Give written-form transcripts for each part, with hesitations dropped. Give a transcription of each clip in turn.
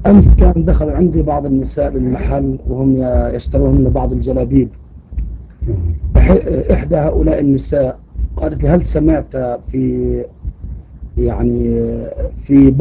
أمس كان دخل عندي بعض النساء للمحل وهم يشترون من بعض الجلابيب. إحدى هؤلاء النساء قالت لي: هل سمعت في يعني في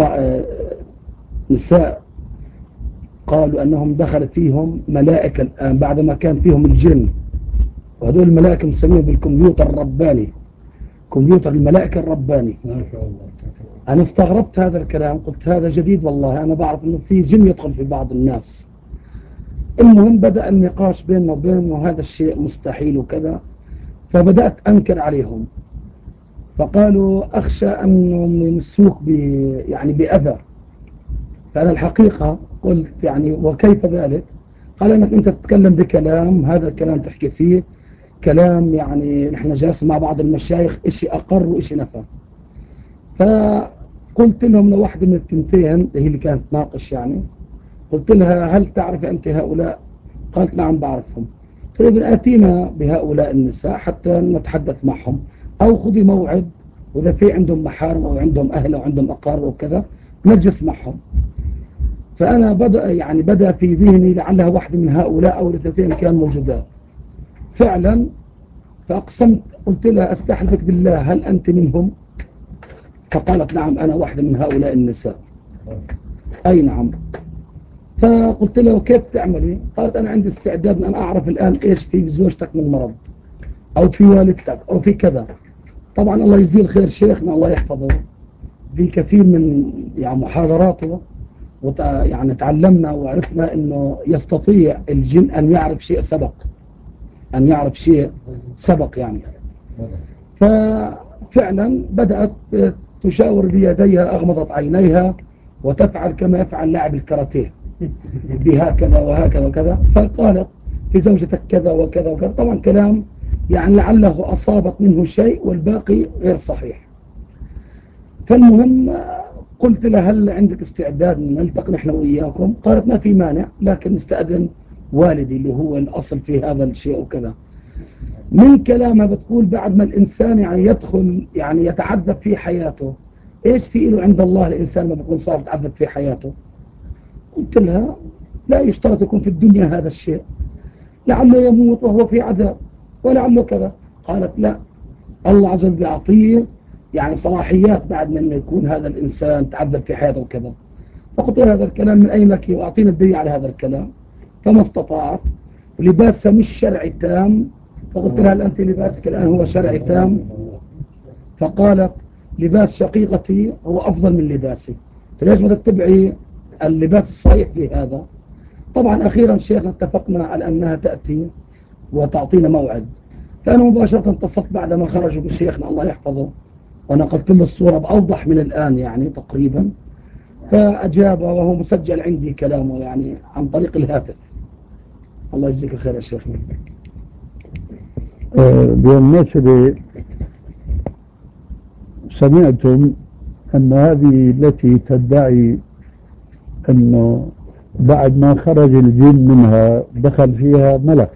نساء قالوا أنهم دخل فيهم ملائكة الآن بعدما كان فيهم الجن، وهذول الملائكة مسميهم بالكمبيوتر الرباني، كمبيوتر الملائكة الرباني. ما شاء الله. أنا استغربت هذا الكلام، قلت هذا جديد والله، أنا بعرف أنه في جن يدخل في بعض الناس. المهم بدأ النقاش بيننا وبينهم وهذا الشيء مستحيل وكذا، فبدأت أنكر عليهم، فقالوا: أخشى أنهم يمسوك يعني بأذى. فأنا الحقيقة قلت: يعني وكيف ذلك؟ قال: أنك أنت تتكلم بكلام، هذا الكلام تحكي فيه كلام، يعني نحن جالسين مع بعض المشايخ، إشي أقر وإشي نفى. فقلت لهم لواحدة من التنتين هي اللي كانت ناقش، يعني قلت لها: هل تعرف أنت هؤلاء؟ قالت: نعم بعرفهم. قلت لها: آتينا بهؤلاء النساء حتى نتحدث معهم، أو خذي موعد، وإذا في عندهم محارم أو عندهم أهل أو عندهم أقارب وكذا نجلس معهم. فأنا بدأ في ذهني لعلها واحدة من هؤلاء أو الاثنتين كان موجودات فعلا. فأقسمت، قلت لها: أستحلفك بالله هل أنت منهم؟ فقالت: نعم أنا واحدة من هؤلاء النساء. أي نعم. فقلت له: كيف تعملي؟ قالت: أنا عندي استعداد أن أعرف الآن إيش في بزوجتك من مرض، أو في والدتك، أو في كذا. طبعا الله يجزيه الخير شيخنا الله يحفظه، في كثير من يعني محاضراته يعني تعلمنا وعرفنا أنه يستطيع الجن أن يعرف شيء سبق، أن يعرف شيء سبق يعني. ففعلا بدأت تشاور بيديها، أغمضت عينيها وتفعل كما يفعل لاعب الكاراتيه بهكذا وهكذا وكذا. فقالت: في زوجتك كذا وكذا وكذا، طبعا كلام يعني لعله أصابت منه شيء والباقي غير صحيح. فالمهم قلت لها: هل عندك استعداد نلتقي نحن وإياكم؟ قالت: ما في مانع، لكن نستأذن والدي اللي هو الأصل في هذا الشيء وكذا. من كلامها بتقول: بعد ما الإنسان يعني يدخل يعني يتعذب في حياته، إيش في له عند الله الإنسان ما بيكون صار يتعذب في حياته؟ قلت لها: لا يشترط يكون في الدنيا هذا الشيء، لعله يموت وهو في عذاب ولعله كذا. قالت: لا، الله عز وجل يعطيه يعني صلاحيات بعد ما يكون هذا الإنسان تعذب في حياته وكذا. فقلت لها: هذا الكلام من أين لك وأعطينا الدليل على هذا الكلام. فما استطاعت، لباسها مش شرعي تام. فقلت لها: هل أنت لباسك الآن هو شرعي تام؟ فقالت: لباس شقيقتي هو أفضل من لباسي، فليش ما تتبعي اللباس الصحيح في هذا؟ طبعا أخيرا شيخنا اتفقنا على أنها تأتي وتعطينا موعد. فأنا مباشرة اتصلت بعد ما خرجوا بشيخنا الله يحفظه، ونقلت له الصورة بأوضح من الآن يعني تقريبا. فأجاب وهو مسجل عندي كلامه يعني عن طريق الهاتف. الله يجزيك الخير يا شيخنا. بالنسبة سمعتم أن هذه التي تدعي أنه بعد ما خرج الجن منها دخل فيها ملك،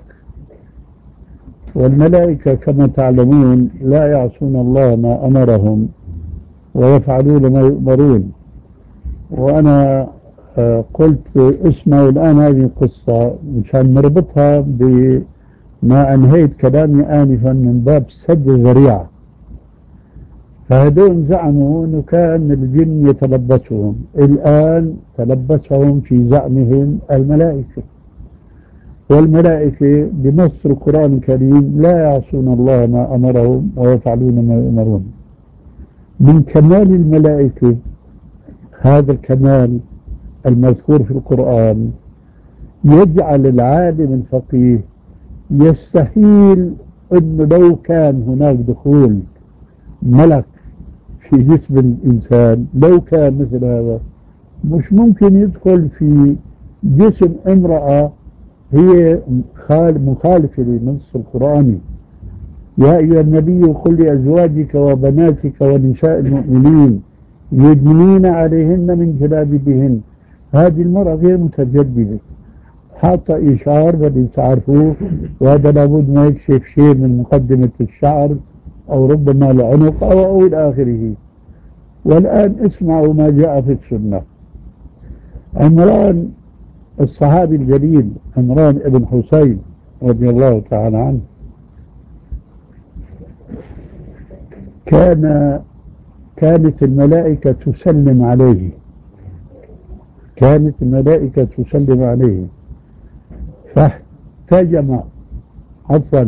والملائكة كما تعلمون لا يعصون الله ما أمرهم ويفعلون ما يؤمرون. وأنا قلت اسمعوا الآن هذه القصة مشان نربطها بما أنهيت كلامي آنفا من باب سد الذريعة. فهذول زعموا أنه كان الجن يتلبسهم، الآن تلبسهم في زعمهم الملائكة، والملائكة بنص القرآن الكريم لا يعصون الله ما أمرهم ويفعلون ما يؤمرون. من كمال الملائكة هذا الكمال المذكور في القرآن يجعل العالم الفقيه يستحيل أنه لو كان هناك دخول ملك في جسم الإنسان، لو كان مثل هذا مش ممكن يدخل في جسم امرأة هي مخالفة للنص القرآني. يا أيها النبي قل لأزواجك وبناتك ونساء المؤمنين يدنين عليهن من جلابيبهن. هذه المرأة غير متجددة، حاطة إشعار بدي تعرفوه، وهذا لابد ما يكشف شيء من مقدمة الشعر أو ربما العنق أو إلى آخره. والآن اسمعوا ما جاء في السنة. عمران الصحابي الجليل عمران ابن حسين رضي الله تعالى عنه كانت الملائكة تسلم عليه، كانت الملائكة تسلم عليه فاحتجم، عفوا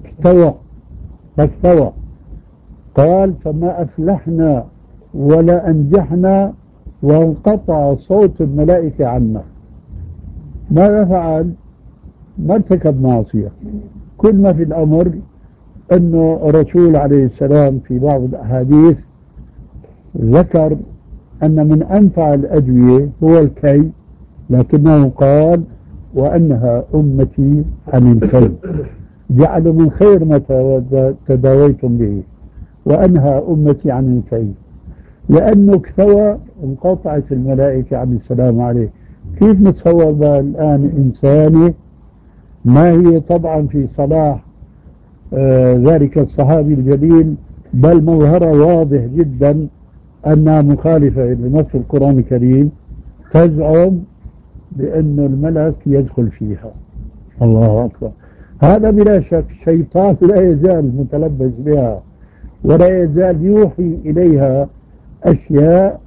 فاستوى قال فما أفلحنا ولا أنجحنا وانقطع صوت الملائكة عنا. ماذا فعل؟ ما ارتكب معصية، كل ما في الأمر أنه الرسول عليه السلام في بعض الأحاديث ذكر أن من أنفع الأدوية هو الكي، لكنه قال وأنها أمتي عن الكي، جعلوا من خير ما تداويتم به وأنهى أمتي عن الكي، لأنه اكتوى انقطعت الملائكة عن السلام عليه. كيف نتصور الآن إنسانة ما هي طبعا في صلاح ذلك الصحابي الجليل، بل مظهره واضح جدا أنها مخالفة لنص القرآن الكريم، تزعم بأن الملك يدخل فيها. الله أكبر. هذا بلا شك شيطان لا يزال متلبس بها ولا يزال يوحي إليها أشياء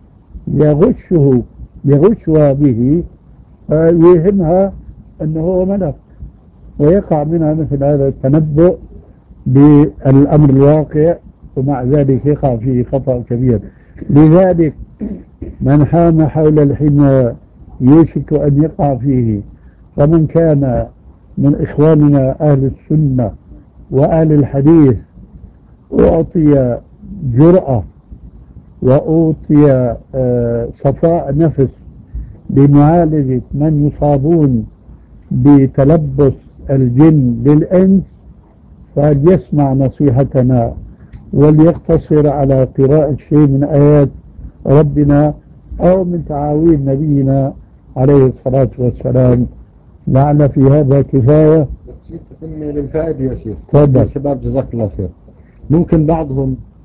يغشها به يوهمها أنه هو ملك، ويقع منها مثل هذا التنبؤ بالأمر الواقع، ومع ذلك يقع فيه خطأ كبير. لذلك من حام حول الحمى يوشك أن يقع فيه. فمن كان من إخواننا أهل السنة وأهل الحديث أعطي جرأة وأعطي صفاء نفس لمعالجة من يصابون بتلبس الجن للإنس، فليسمع نصيحتنا وليقتصر على قراءة شيء من آيات ربنا أو من تعاويذ نبينا عليه الصلاة والسلام. لعل في هذا كفاية. للفائدة يا شيخ. تفضل. الشباب جزاك الله خير. ممكن بعضهم